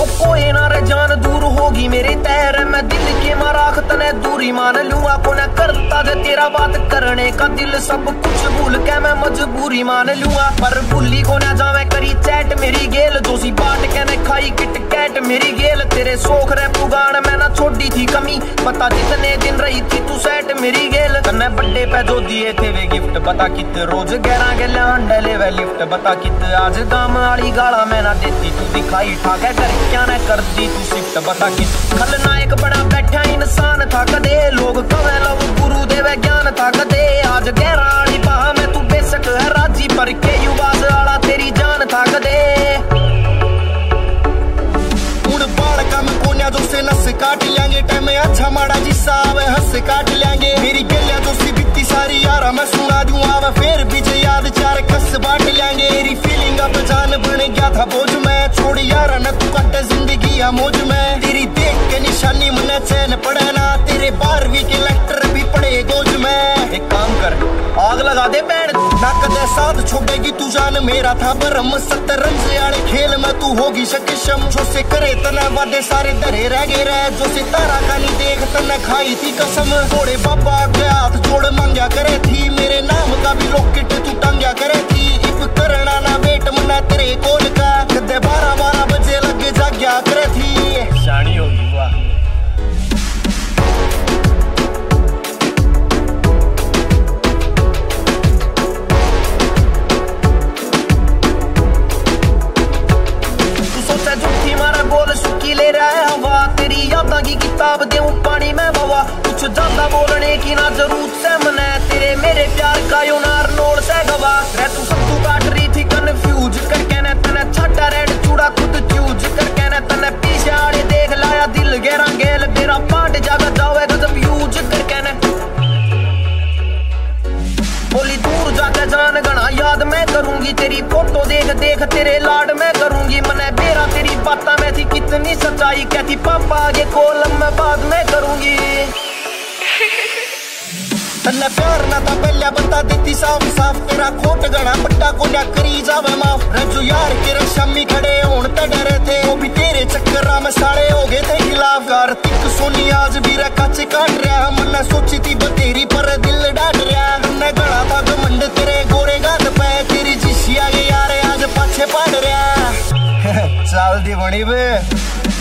कोई ना रे जान दूर होगी मेरे तैर, मैं दिल के मराख तने दूरी मान लूंगा। को ना करता जे तेरा बात करने का दिल, सब कुछ भूल के मैं मजबूरी मान लूंगा। पर भूली को ना जावे करी चैट मेरी गेल, दोषी बाट के ने खाई किट कैट मेरी गेल। तेरे शौक रे पुगान मैं ना छोड़ी थी कमी, पता जितने दिन रही थी तू सेट मेरी गेल। तने बर्थडे पे जो दिए थे वे गिफ्ट, बता कित रोज 11 गेले हंडले वे लिफ्ट। बता कित आज गाम वाली गाला मैं ना देती, तू दिखाई ठाके कर क्या ना कर दी तू शिफ्ट। बता कित खलनायक बना बैठा इंसान था कदे, लोग कवे लव गुरु देवे ज्ञान था कदे। आज 11 वाली बाह में तू बेशक है राजी, पर के युवास वाला तेरी जान था कदे। जो से नस काट लेंगे टाइम अच्छा माड़ा जिसा आवे हंस काट लेंगे। मेरी गलियां जो सी बीती सारी यारा मैं सुना दूं आवे, फिर भी जे याद चार कस बांट लेंगे। मेरी फीलिंग अब जान बन गया था बोझ में, छोड़ यारा न तू कटे जिंदगी या मौज में। तेरी देख के निशानी मने चैन पड़े ना, तेरे 12वीं के लेक्टर भी पड़े गोज में। एक काम कर आग लगा दे बैंड ना, कदे साथ छोड़ेगी तू जान मेरा था भरम। शतरंज वाले खेल में तू होगी सक्षम, जो से करे तना वादे सारे धरे रह गए रह। जो से तारा का नहीं देख तने खाई थी कसम, थोड़े बाबा के हाथ जोड़ मांगा करे थी। मेरे नाम का भी लॉकेट तू टांग्या करे थी, इफ करना ना वेट मना तेरे कोल का। कदे 12 बजे लगे जाग्या करे थी, शानी होगी वाह। की किताब देऊं पानी में बवा, कुछ ज्यादा बोलने की ना जरूरत से मने। तेरे मेरे प्यार का यूनार नोड़ से गवा रे, तू सब तू काट रही थी कन्फ्यूज करके ने। तने छटा रेड चूड़ा खुद चूज करके ने, तने पीछे आड़े देख लाया दिल गेरा गेल। मेरा पाट जागा जावे गजब यूज करके ने। बोली दूर जाके जान गना याद मैं करूंगी, तेरी फोटो देख देख तेरे लाड में करूंगी। मने बेरा तेरी बाता में थी कितनी सच्चाई, कहती पापा आगे कॉलम में बाद में करूंगी। तन्ने प्यार ना था पहले बता देती साफ साफ, तेरा खोट गना पट्टा को ना करी जावे माफ। रजू यार के शम्मी खड़े होन ते डरे थे, वो भी तेरे चक्कर में साड़े हो गए थे खिलाफ। कार्तिक सोनी आज भी कच काट रहा, मन्ने सोची थी बतेरी पर दिल डाट रहा। तन्ने गड़ा था घमंड तेरे गोरे गात पे, तेरी जिसी आगे यार आज पाछे पड़ रहा। चल दी बनी बे।